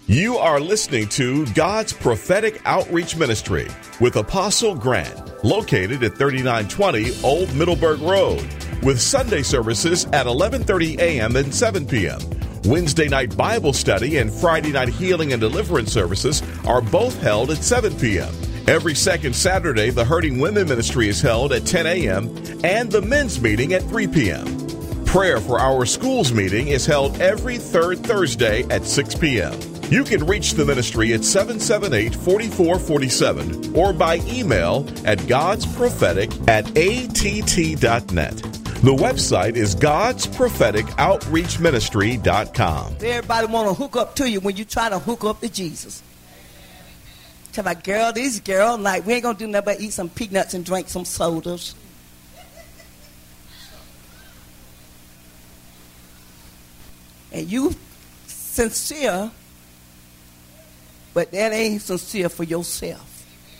You are listening to God's Prophetic Outreach Ministry with Apostle Grant, located at 3920 Old Middleburg Road, with Sunday services at 11:30 a.m. and 7 p.m. Wednesday night Bible study and Friday night healing and deliverance services are both held at 7 p.m. Every second Saturday, the Hurting Women Ministry is held at 10 a.m. and the men's meeting at 3 p.m. Prayer for Our Schools meeting is held every third Thursday at 6 p.m. You can reach the ministry at 778-4447 or by email at godsprophetic@att.net. The website is godsprophetikoutreachministry.com. Everybody want to hook up to you when you try to hook up to Jesus. Tell my girl, this girl, like, we ain't going to do nothing but eat some peanuts and drink some sodas. And you sincere, but that ain't sincere for yourself.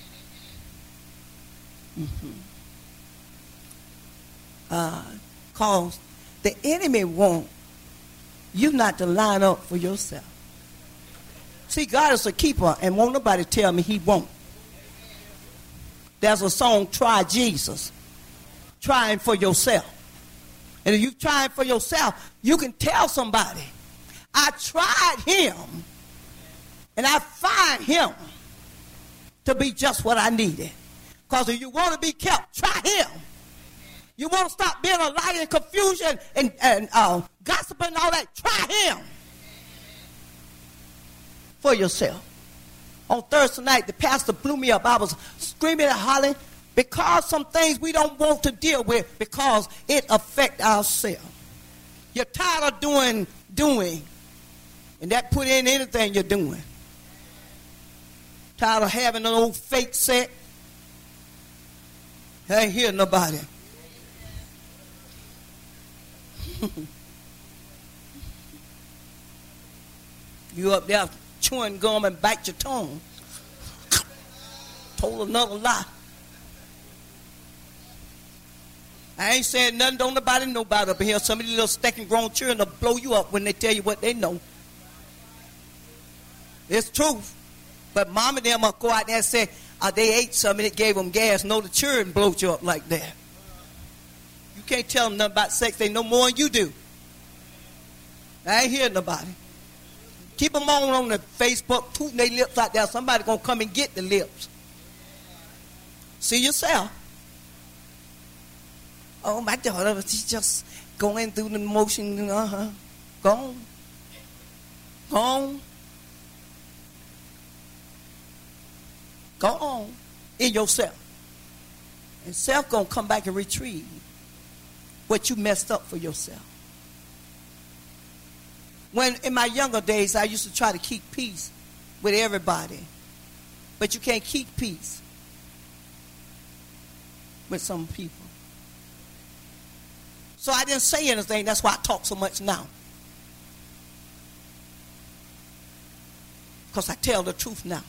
Cause the enemy want you not to line up for yourself. See, God is a keeper, and won't nobody tell me he won't. There's a song, Try Jesus. Trying for yourself. And if you're trying for yourself, you can tell somebody, I tried him, and I find him to be just what I needed. Because if you want to be kept, try him. You want to stop being a liar and confusion and gossip and all that, try him for yourself. On Thursday night, the pastor blew me up. I was screaming and hollering because some things we don't want to deal with because it affects ourselves. You're tired of doing, and that put in anything you're doing. Tired of having an old fake set. I ain't hear nobody. You up there chewing gum and bite your tongue. Told another lie. I ain't saying nothing, don't nobody know about up here. Some of these little stinking grown children will blow you up when they tell you what they know. It's truth. But mom and them will go out there and say, they ate something and it gave them gas. No, the children blowed you up like that. You can't tell them nothing about sex. They know more than you do. I ain't hearing nobody. Keep them on the Facebook, tooting their lips out there. Somebody going to come and get the lips. See yourself. Oh, my daughter, she's just going through the motion. Go on. Go on. Go on in yourself. And self going to come back and retrieve what you messed up for yourself. When in my younger days, I used to try to keep peace with everybody. But you can't keep peace with some people. So I didn't say anything. That's why I talk so much now. Because I tell the truth now.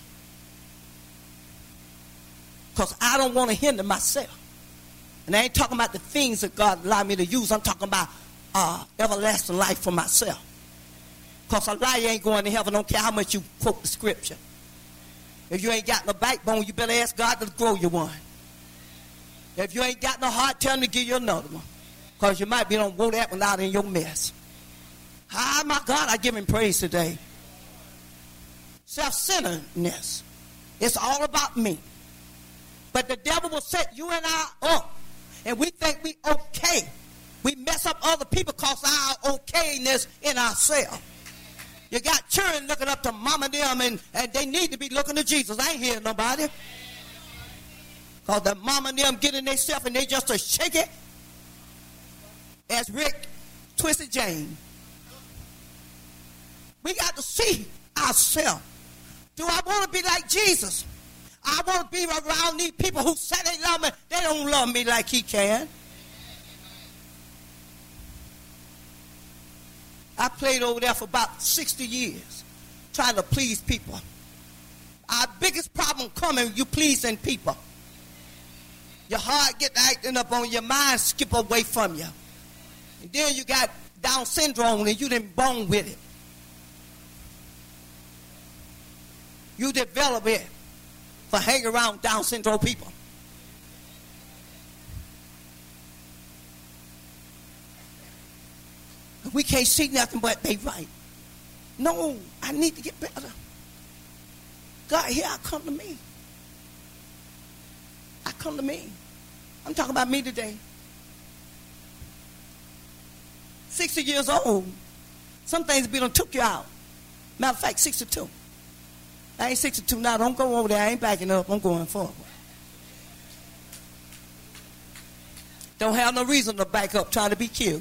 Because I don't want to hinder myself. And I ain't talking about the things that God allowed me to use. I'm talking about everlasting life for myself. Because a liar ain't going to heaven. Don't care how much you quote the scripture. If you ain't got no backbone, you better ask God to grow you one. If you ain't got no heart, tell him to give you another one. Because you might be on roll that one out in your mess. Ah, my God, I give him praise today. Self-centeredness. It's all about me. But the devil will set you and I up. And we think we okay. We mess up other people because of our okayness in ourselves. You got children looking up to mama and them, and they need to be looking to Jesus. I ain't hearing nobody. Because the mama and them get in themselves and they just a shake it. As Rick Twisted Jane. We got to see ourselves. Do I want to be like Jesus? I want to be around these people who say they love me. They don't love me like he can. I played over there for about 60 years trying to please people. Our biggest problem coming, you pleasing people. Your heart get acting up on your mind, skip away from you. And then you got Down syndrome and you didn't born with it. You develop it for hanging around Down syndrome people. We can't see nothing but they right. No, I need to get better. God, here I come to me. I come to me. I'm talking about me today. 60 years old. Some things be done took you out. Matter of fact, 62. I ain't 62 now. Don't go over there. I ain't backing up. I'm going forward. Don't have no reason to back up trying to be cute.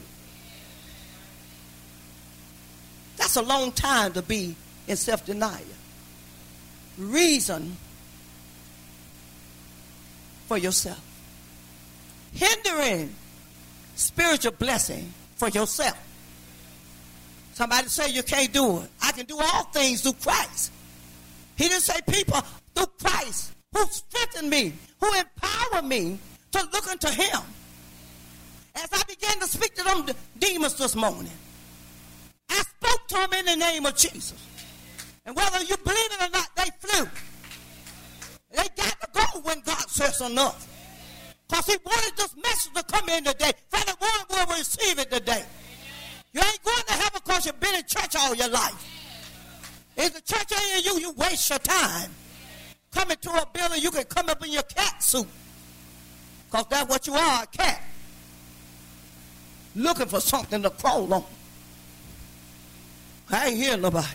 That's a long time to be in self-denial. Reason for yourself. Hindering spiritual blessing for yourself. Somebody say you can't do it. I can do all things through Christ. He didn't say people through Christ who strengthen me, who empower me to look unto him. As I began to speak to them demons this morning, I spoke to them in the name of Jesus. And whether you believe it or not, they flew. They got to go when God says enough. Because he wanted this message to come in today. For the one will receive it today. You ain't going to heaven because you've been in church all your life. If the church ain't in you, you waste your time. Coming to a building, you can come up in your cat suit. Because that's what you are, a cat. Looking for something to crawl on. I ain't hearing nobody.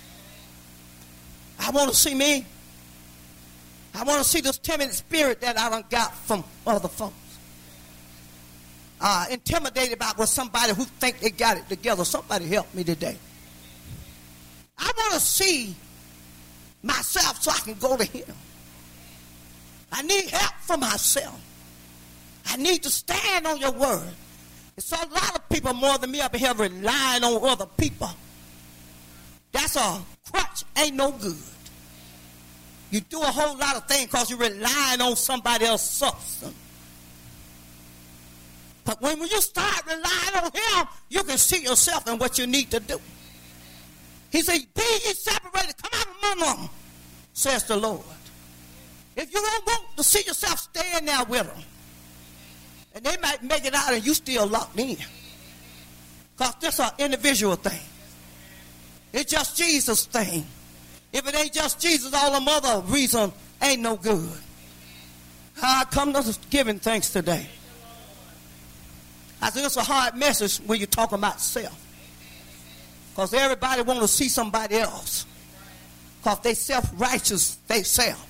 I want to see me. I want to see this timid spirit that I done got from other folks. Intimidated by what somebody who think they got it together. Somebody help me today. I want to see myself so I can go to him. I need help for myself. I need to stand on your word. It's a lot of people more than me up here relying on other people. That's a crutch, ain't no good. You do a whole lot of things because you're relying on somebody else's substance. But when you start relying on him, you can see yourself and what you need to do. He said, be ye separated, come out among them, says the Lord. If you don't want to see yourself staying there with them, and they might make it out and you still locked in. Because this is an individual thing. It's just Jesus' thing. If it ain't just Jesus, all them other reasons ain't no good. I come to giving thanks today. I said it's a hard message when you're talking about self. Because everybody want to see somebody else. Because they self-righteous, they self.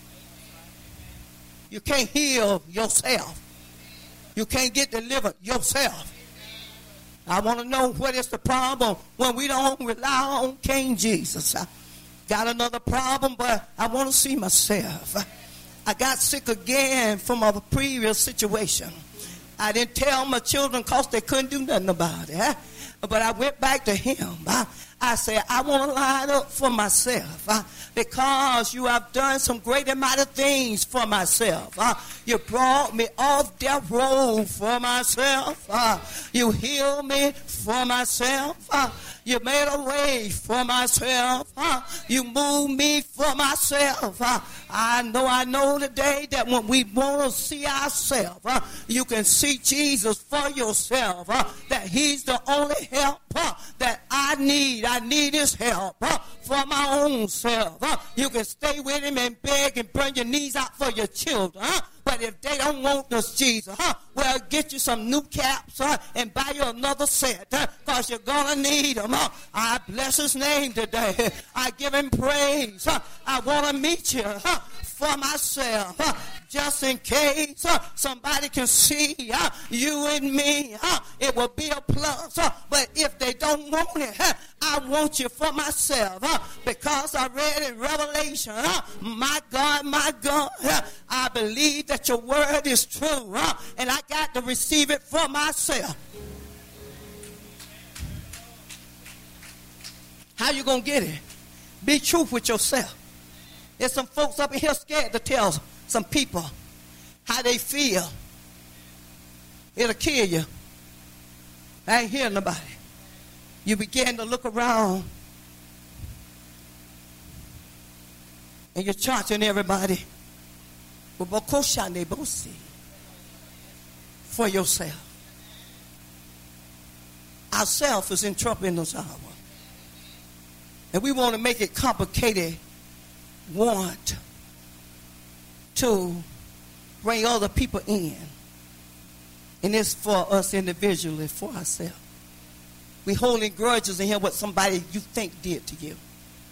You can't heal yourself. You can't get delivered yourself. I want to know what is the problem when we don't rely on King Jesus. I got another problem, but I want to see myself. I got sick again from a previous situation. I didn't tell my children because they couldn't do nothing about it. But I went back to him. I said, I want to line up for myself because you have done some great and mighty things for myself. You brought me off death row for myself. You healed me for myself. You made a way for myself. You moved me for myself. I know today that when we want to see ourselves, you can see Jesus for yourself. That he's the only help that I need. I need his help for my own self. You can stay with him and beg and burn your knees out for your children. But if they don't want this Jesus, well, get you some new caps and buy you another set because you're going to need them. I bless his name today. I give him praise. I want to meet you for myself. Just in case somebody can see you and me, it will be a plus. But if they don't want it, I want you for myself because I read in Revelation, my God, I believe that your word is true and I got to receive it for myself. How you going to get it? Be truth with yourself. There's some folks up in here scared to tell some people how they feel. It'll kill you. I ain't hearing nobody. You begin to look around And you're charging everybody for yourself. Ourself is in trouble in this hour. And we want to make it complicated, want to bring other people in. And it's for us individually, for ourselves. We holding grudges in here what somebody you think did to you.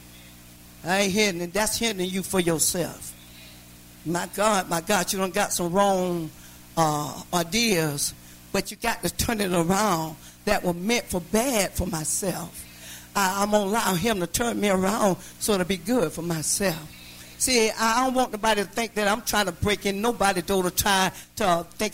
I ain't hitting it. That's hitting you for yourself. My God, you done got some wrong ideas, but you got to turn it around. That were meant for bad for myself. I'm going to allow him to turn me around so it'll be good for myself. See, I don't want nobody to think that I'm trying to break in nobody door to try to think,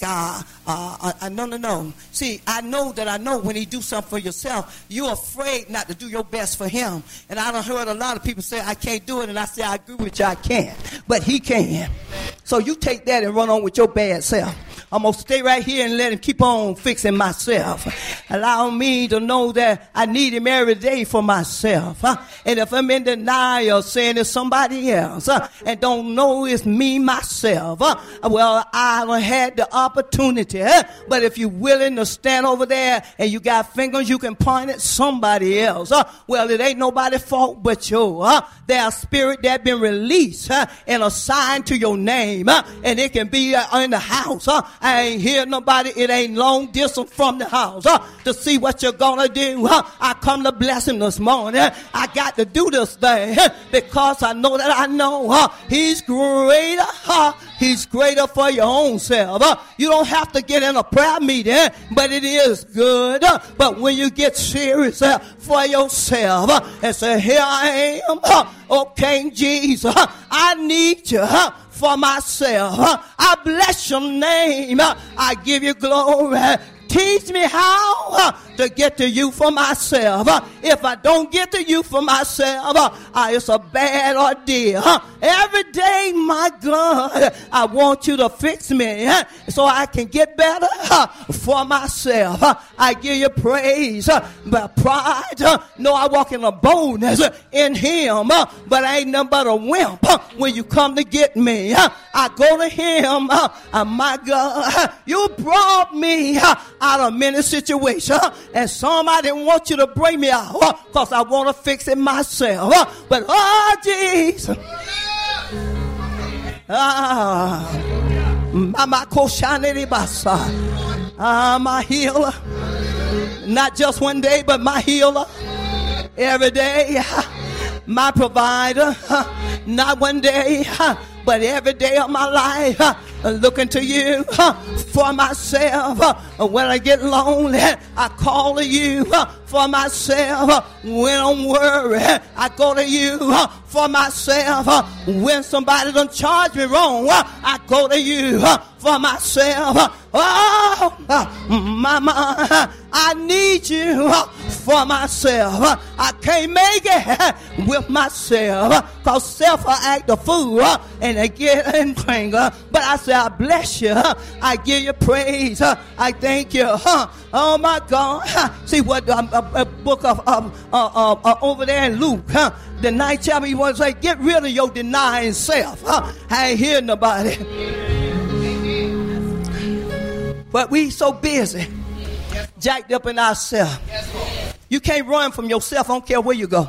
no. See, I know when he do something for yourself, you're afraid not to do your best for him. And I done heard a lot of people say, I can't do it. And I say, I agree with you, I can't. But he can. So you take that and run on with your bad self. I'm going to stay right here and let him keep on fixing myself. Allow me to know that I need him every day for myself. And if I'm in denial saying it's somebody else and don't know it's me, myself, well, I done had the opportunity. But if you're willing to stand over there and you got fingers, you can point at somebody else. Well, it ain't nobody's fault but yours. There's a spirit that been released and assigned to your name. And it can be in the house. I ain't hear nobody. It ain't long distance from the house to see what you're gonna do. I come to bless him this morning. I got to do this thing because I know that I know he's greater. He's greater for your own self. You don't have to get in a prayer meeting, but it is good. But when you get serious for yourself and say, here I am, oh King Jesus, I need you for myself. I bless your name. I give you glory. Teach me how to get to you for myself. If I don't get to you for myself, it's a bad ordeal. Every day, my God, I want you to fix me so I can get better for myself. I give you praise. But pride, no, I walk in a boldness in him, but I ain't nothing but a wimp when you come to get me. I go to him. My God, you brought me out of many situations, and somebody want you to bring me out because I want to fix it myself. But oh Jesus, my healer, not just one day, but my healer every day, my provider, not one day, but every day of my life, looking to you for myself. When I get lonely, I call to you for myself. When I'm worried, I go to you for myself. When somebody done charge me wrong, I go to you for myself. Oh, mama, I need you for myself. I can't make it with myself because self will act a fool and they get in anger. But I say, I bless you. I give you praise. I thank you. Oh my God. See what a book of over there in Luke, the 9th chapter, he wants to say, get rid of your denying self. I ain't hear nobody. But we so busy, jacked up in ourselves. You can't run from yourself. I don't care where you go.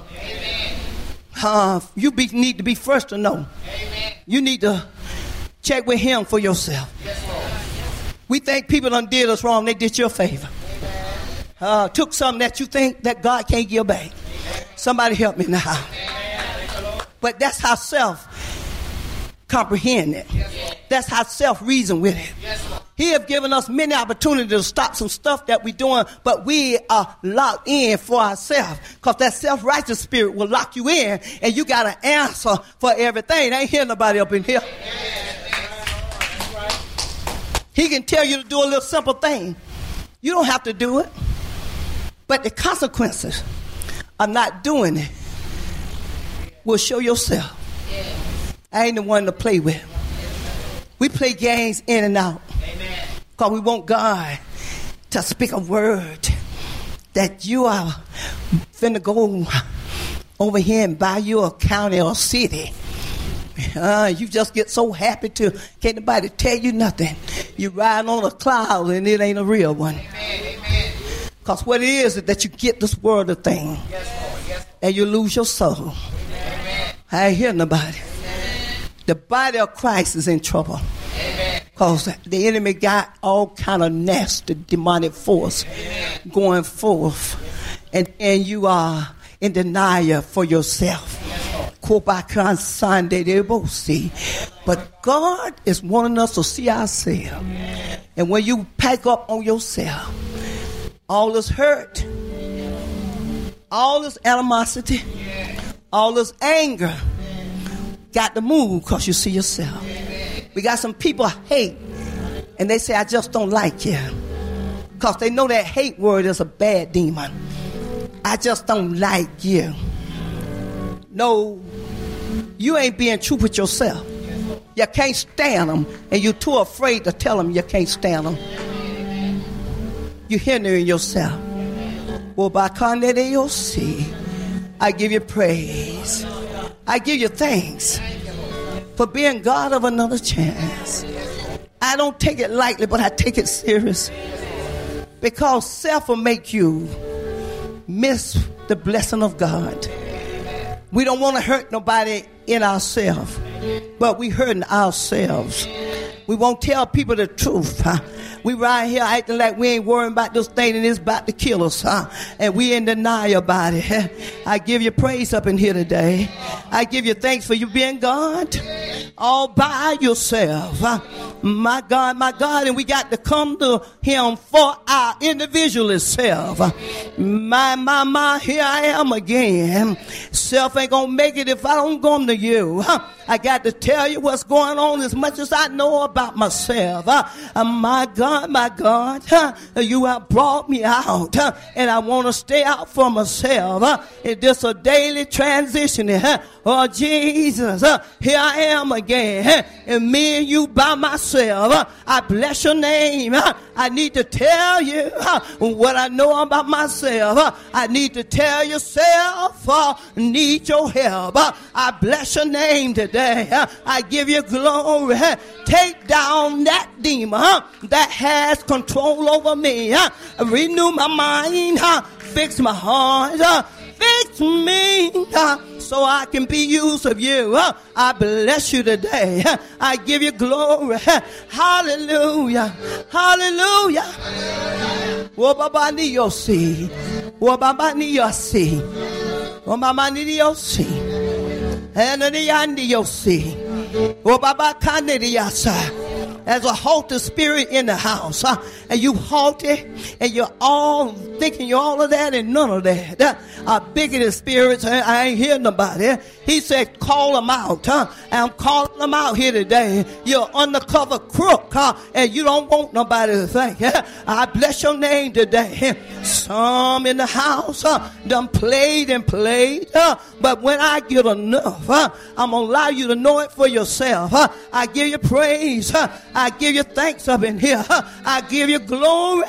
You need to be first to know. You need to check with him for yourself. We think people done did us wrong. They did you a favor. Took something that you think that God can't give back. Somebody help me now. But that's how self comprehend it. That's how self reason with it. He have given us many opportunities to stop some stuff that we're doing, but we are locked in for ourselves because that self-righteous spirit will lock you in and you got an answer for everything. I ain't hear nobody up in here. He can tell you to do a little simple thing. You don't have to do it. But the consequences of not doing it will show yourself. I ain't the one to play with. We play games in and out. Because we want God to speak a word that you are finna go over here and buy you a county or city You just get so happy to can't nobody tell you nothing. You riding on a cloud and it ain't a real one. Because what it is that you get this world of thing and you lose your soul. I ain't hear nobody. The body of Christ is in trouble. Because the enemy got all kind of nasty demonic force going forth. And you are in denial for yourself. But God is wanting us to see ourselves. And when you pack up on yourself, all this hurt, all this animosity, all this anger, got to move because you see yourself. We got some people hate, and they say, I just don't like you. Because they know that hate word is a bad demon. I just don't like you. No, you ain't being true with yourself. You can't stand them, and you're too afraid to tell them you can't stand them. You're hindering yourself. Well, by I give you praise. I give you thanks for being God of another chance. I don't take it lightly, but I take it serious. Because self will make you miss the blessing of God. We don't want to hurt nobody in ourselves, but we hurting ourselves. We won't tell people the truth. We right here acting like we ain't worrying about this thing and it's about to kill us. And we in denial about it. I give you praise up in here today. I give you thanks for you being God all by yourself. My God, and we got to come to him for our individual self. My, here I am again. Self ain't gonna make it if I don't come to you. I got to tell you what's going on as much as I know about myself. My God, you have brought me out, and I want to stay out for myself. It's just a daily transition. Oh, Jesus, here I am again, and me and you by myself. I bless your name. I need to tell you what I know about myself. I need to tell yourself, need your help. I bless your name today. I give you glory. Take down that demon that has control over me. Renew my mind. Fix my heart. Fix me so I can be used of you. I bless you today. I give you glory. Hallelujah. Hallelujah. Wobabaniyosi. Wobabaniyosi. Wobabaniyosi. Enaniyandiyosi. Wobabakanidiyasa. There's a halted spirit in the house, and you halted, and you're all thinking you're all of that and none of that. Bigoted spirits, I ain't hear nobody. He said, call them out. And I'm calling them out here today. You're undercover crook, and you don't want nobody to think. I bless your name today. Some in the house done played and played, but when I get enough, I'm going to allow you to know it for yourself. I give you praise. I give you thanks up in here. I give you glory.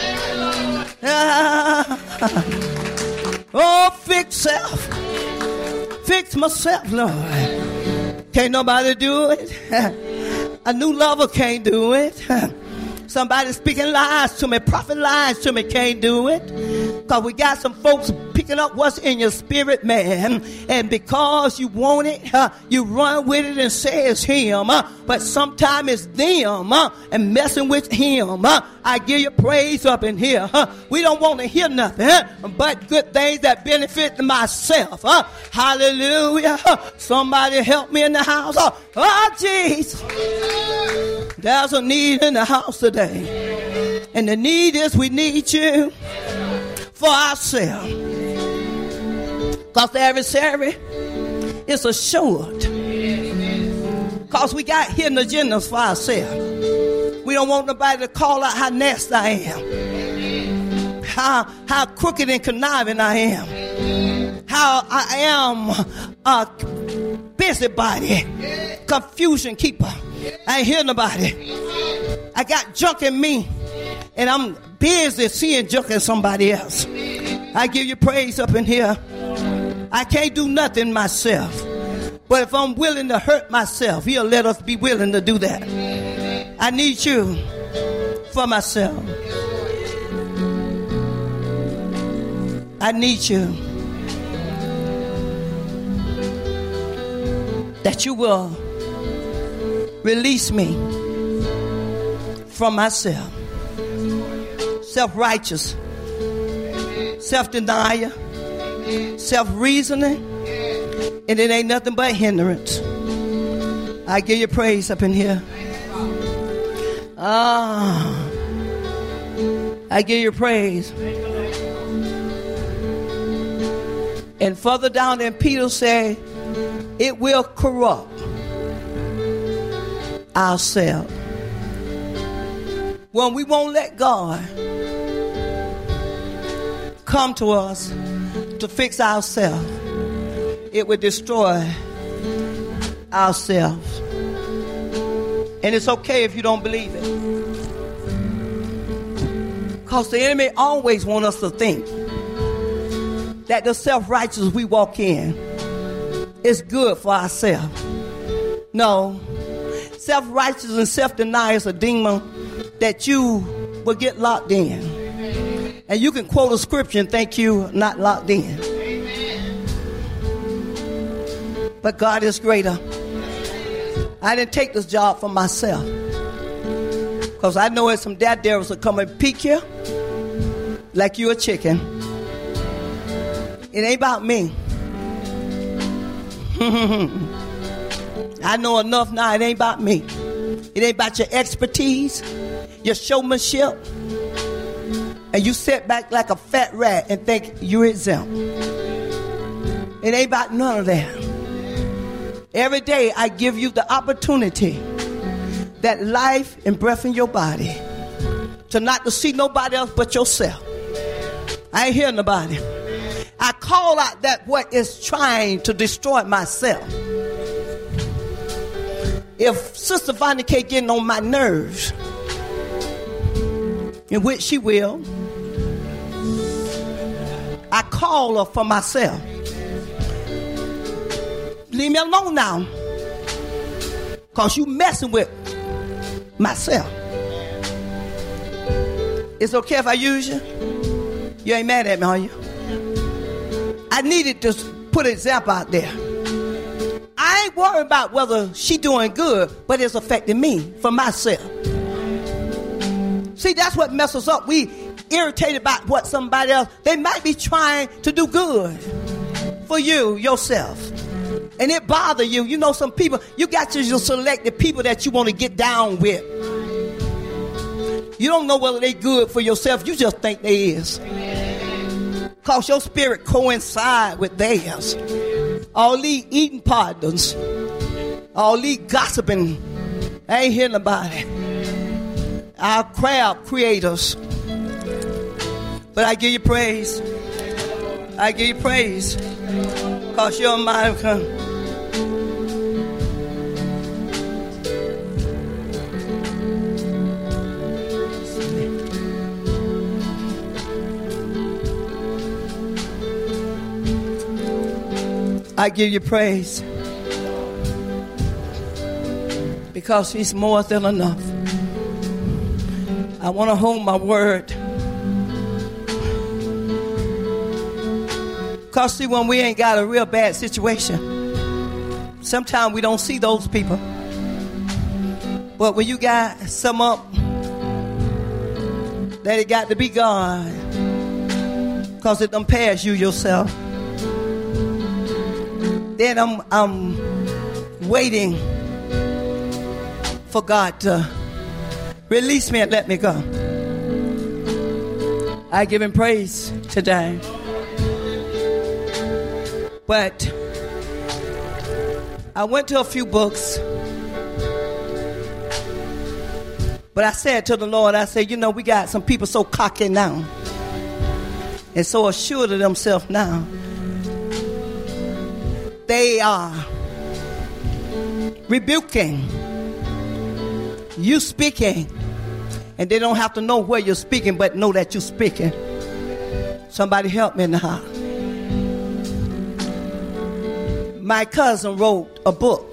Oh, fix self. Fix myself, Lord. Can't nobody do it. A new lover can't do it. Somebody speaking lies to me, prophet lies to me, can't do it. Because we got some folks picking up what's in your spirit, man. And because you want it, you run with it and say it's him. But sometimes it's them and messing with him. I give you praise up in here. We don't want to hear nothing but good things that benefit myself. Hallelujah. Somebody help me in the house. Oh, Jesus. There's a need in the house today. And the need is we need you for ourselves. Because the adversary is assured. Because we got hidden agendas for ourselves. We don't want nobody to call out how nasty I am. How crooked and conniving I am. How I am a busybody. Confusion keeper. I ain't hear nobody. I got junk in me, and I'm busy seeing junk in somebody else. I give you praise up in here. I can't do nothing myself. But if I'm willing to hurt myself, he'll let us be willing to do that. I need you for myself. I need you. That you will release me from myself. Self-righteous, self-denial, self-reasoning, and it ain't nothing but hindrance. I give you praise up in here. I give you praise. And further down, then Peter said, it will corrupt ourselves. When we won't let God come to us to fix ourselves, it will destroy ourselves. And it's okay if you don't believe it. Because the enemy always wants us to think that the self-righteous we walk in is good for ourselves. No. Self-righteous and self-denial is a demon that you will get locked in. And you can quote a scripture and think you're not locked in. But God is greater. I didn't take this job for myself. Because I know there's some dad devils that come and peek you like you a chicken. It ain't about me. I know enough now. It ain't about me. It ain't about your expertise, your showmanship, and you sit back like a fat rat and think you're exempt. It ain't about none of that. Every day I give you the opportunity, that life and breath in your body, to not to see nobody else but yourself. I ain't hearing nobody. I call out that what is trying to destroy myself. If Sister Vonnie K getting on my nerves, in which she will, I call her for myself. Leave me alone now, because you messing with myself. It's okay if I use you? You ain't mad at me, are you? I needed to put an example out there. I ain't worried about whether she doing good, but it's affecting me for myself. See, that's what messes up. We irritated about what somebody else, they might be trying to do good for you, yourself. And it bother you. You know, some people, you got to just select the people that you want to get down with. You don't know whether they good for yourself. You just think they is. Because your spirit coincide with theirs. All these eating partners, all these gossiping, I ain't hearing about it. Our crowd creators. But I give you praise. I give you praise. Because you're my come. I give you praise because he's more than enough. I want to hold my word. Because see, when we ain't got a real bad situation, sometimes we don't see those people. But when you got some up, that it got to be God, because it done passed you yourself. Then I'm waiting for God to release me and let me go. I give him praise today. But I went to a few books. But I said to the Lord, I said, you know, we got some people so cocky now and so assured of themselves now. They are rebuking you speaking, and they don't have to know where you're speaking, but know that you're speaking. Somebody help me now. my cousin wrote a book.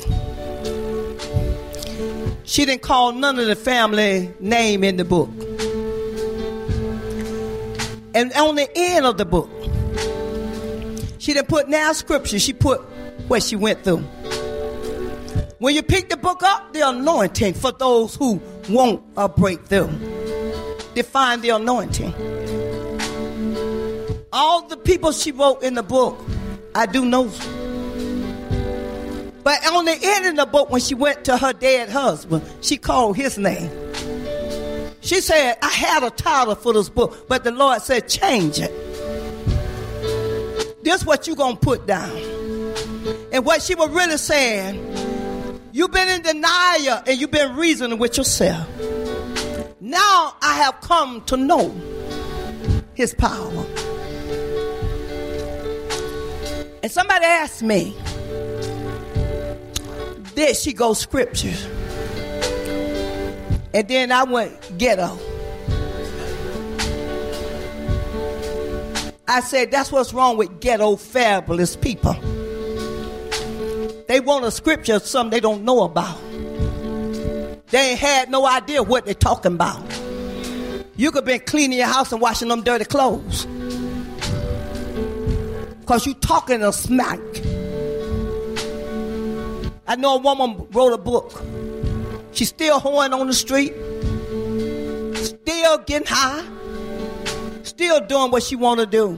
She didn't call none of the family name in the book. And on the end of the book, she didn't put now scripture. She put what she went through. When you pick the book up, the anointing for those who want a breakthrough. Define the anointing. All the people she wrote in the book, I do know. But on the end of the book, when she went to her dead husband, she called his name. She said, I had a title for this book, but the Lord said, change it. This is what you're going to put down. And what she was really saying, you've been in denial and you've been reasoning with yourself. Now I have come to know his power. And somebody asked me, there she goes scriptures. And then I went ghetto. I said, that's what's wrong with ghetto fabulous people. They want a scripture of something they don't know about. They ain't had no idea what they're talking about. You could be cleaning your house and washing them dirty clothes. Because you talking a smack. I know a woman wrote a book. She's still hoeing on the street. Still getting high. Still doing what she want to do.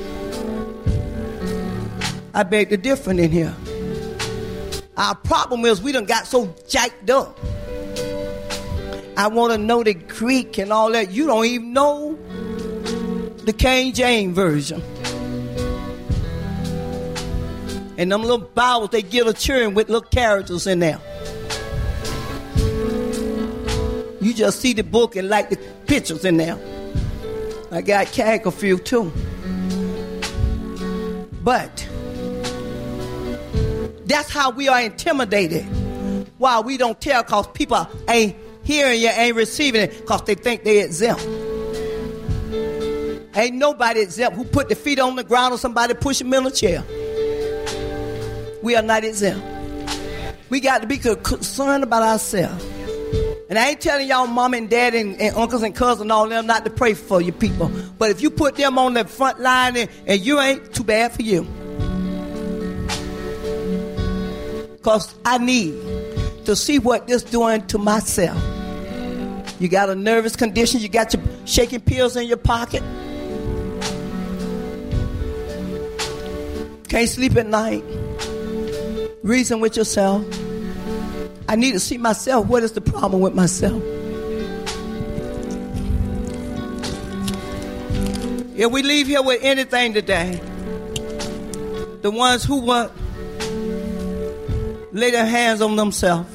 I beg the difference in here. Our problem is we done got so jacked up. I want to know the Greek and all that. You don't even know the King James Version. And them little Bibles they give a children with little characters in there. You just see the book and like the pictures in there. I got Kag a few too. But that's how we are intimidated. Why we don't tell, because people ain't hearing you, ain't receiving it, because they think they exempt. Ain't nobody exempt who put their feet on the ground or somebody push them in a chair. We are not exempt. We got to be concerned about ourselves. And I ain't telling y'all mom and dad and uncles and cousins and all of them not to pray for you people. But if you put them on the front line and you ain't, too bad for you. Because I need to see what this doing to myself. You got a nervous condition. You got your shaking pills in your pocket. Can't sleep at night. Reason with yourself. I need to see myself. What is the problem with myself? If we leave here with anything today, the ones who want lay their hands on themselves.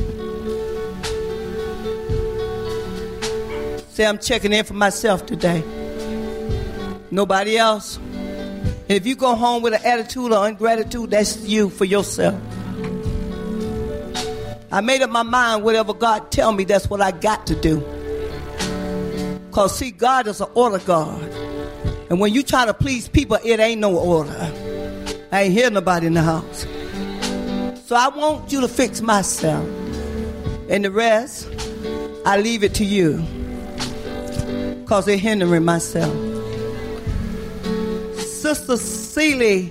Say, I'm checking in for myself today. Nobody else. And if you go home with an attitude or ingratitude, that's you for yourself. I made up my mind, whatever God tell me, that's what I got to do. Because, see, God is an order God. And when you try to please people, it ain't no order. I ain't hear nobody in the house. So I want you to fix myself. And the rest, I leave it to you. Because they're hindering myself. Sister Seeley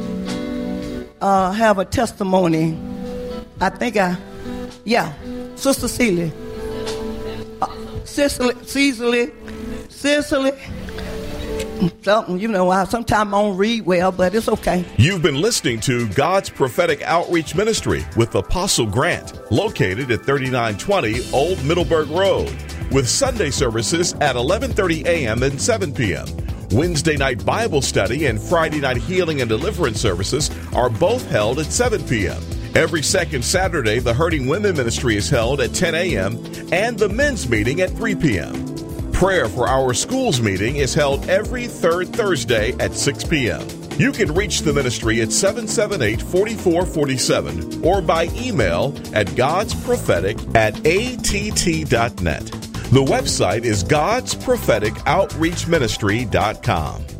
have a testimony. Sister Seeley. Cecily. Something, sometimes I don't read well, but it's okay. You've been listening to God's Prophetic Outreach Ministry with Apostle Grant, located at 3920 Old Middleburg Road, with Sunday services at 11:30 a.m. and 7 p.m. Wednesday night Bible study and Friday night healing and deliverance services are both held at 7 p.m. Every second Saturday, the Hurting Women Ministry is held at 10 a.m. and the men's meeting at 3 p.m. Prayer for Our Schools meeting is held every third Thursday at 6 p.m. You can reach the ministry at 778-4447 or by email at godsprophetic@att.net. The website is godsprophetikoutreachministry.com.